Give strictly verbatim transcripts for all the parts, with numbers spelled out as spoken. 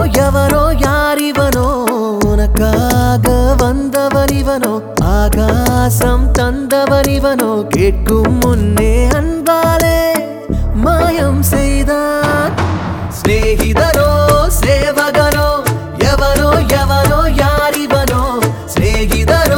எவனோ யார் இவனோ உனக்காக வந்தவன் இவனோ ஆகாசம் தந்தவன் இவனோ கேட்கும் முன்னே அன்பாலே மாயம் செய்தான் சிநேகிதனோ சேவகனோ எவனோ எவனோ யார் இவனோ சிநேகிதனோ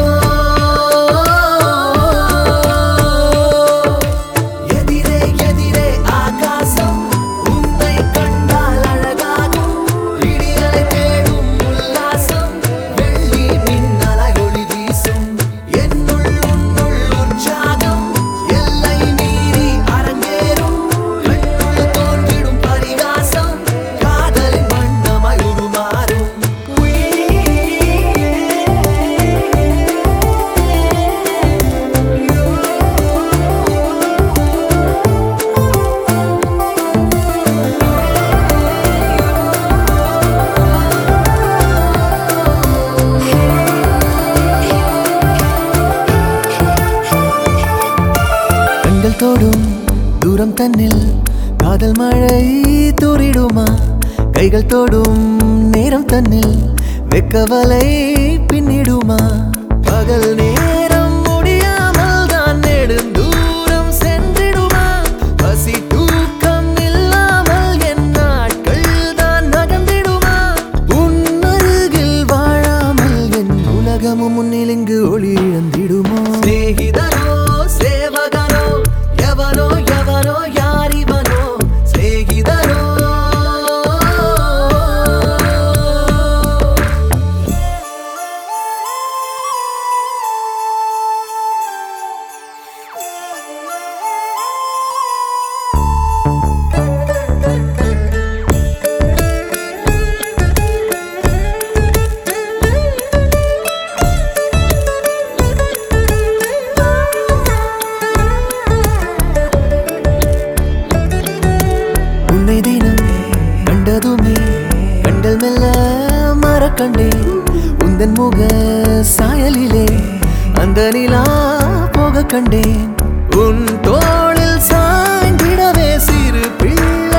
எதிரே எதிரே ஆகாசம் உன்னை கண்டால் அழகாகும் விடியலை தேடும் உல்லாசம் வெள்ளி மின்னலாய் ஒளி வீசும் என்னுள் உன்னுள் உற்சாகம் எல்லை மீறி அரங்கேறும் கண்ணுள் தோன்றிடும் பரிகாசம் காதலின் வண்ணமாய் உருமாறும் கண்கள் தோடும் தூரம் தன்னில் காதல் மழை தூரிடுமா கைகள் தோடும் நேரம் தன்னில் வெக்கவலை பின்னிடுமா பகல் நேரம் முடியாமல் தான் நெடுந்தூரம் சென்றிடுமா பசி தூக்கம் இல்லாமல் என் நாட்கள் தான் நகர்ந்திடுமா உன் அருகில் வாழாமல் என் உலகமும் முன்னில் இங்கு ஒளி இழந்திடுமோ சிநேகிதனோ சேவகனோ எவனோ எவனோ யார் இவனோ சிநேகிதனோ உன்னை தினம் கண்டதுமே கண்டல் மெல்ல மறக்கண்டேன் உந்தன் முக சாயலிலே அந்த நிலா போக கண்டேன் உன் தோளில் சாய்ந்திடவே சிறு பிள்ளை